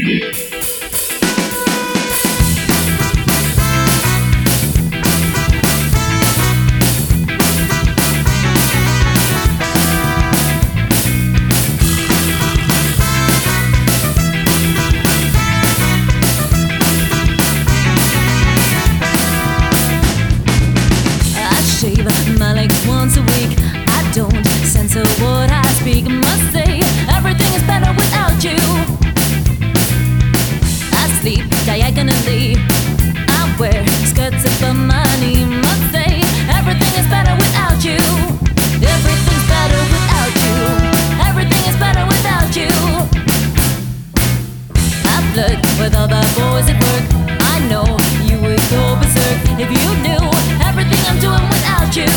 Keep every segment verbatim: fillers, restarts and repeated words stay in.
My legs once a week. I don't censor what I speak. Must say everything is better without you. I sleep diagonally. I wear skirts above my knee. Must say everything is better without you. Everything's better without you. Everything is better without you. I flirt with other boys at work. I know you would go berserk if you knew everything I'm doing without you.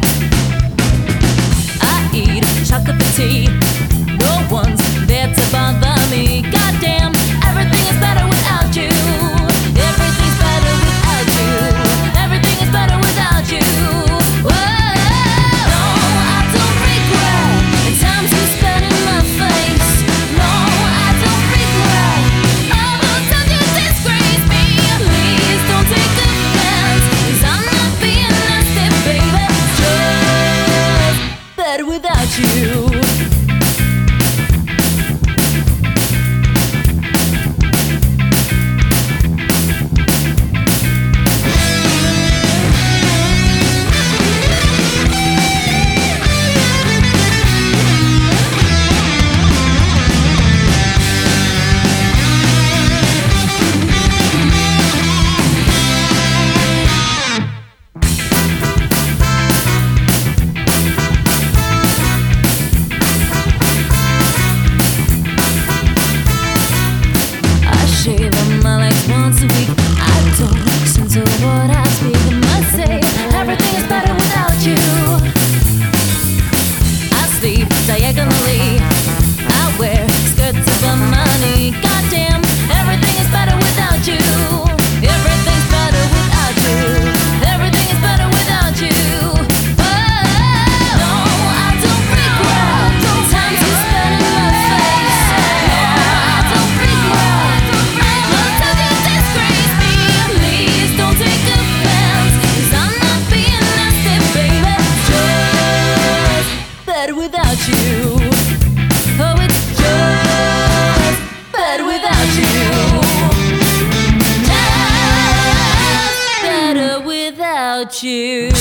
I eat chocolate for tea. No one's there to bother me. Goddamn, everything is better without you. Everything's better without you. Everything is better without you. Whoa, no, I don't regret the times you spent in my face. No, I don't regret all those times you disgraced me. Please don't take offense, 'cause I'm not being nasty, baby. Just better without you. Shave my legs once a week. I don't listen to what I speak. I must say everything is better without you. I sleep diagonally. I wear skirts above my knee. Goddamn, everything is better without you. Everything's better without you. Everything is better without you. Oh, no, I don't regret the times you spent in my face. No, I don't regret. Without you, oh, it's just better without you. Just better without you.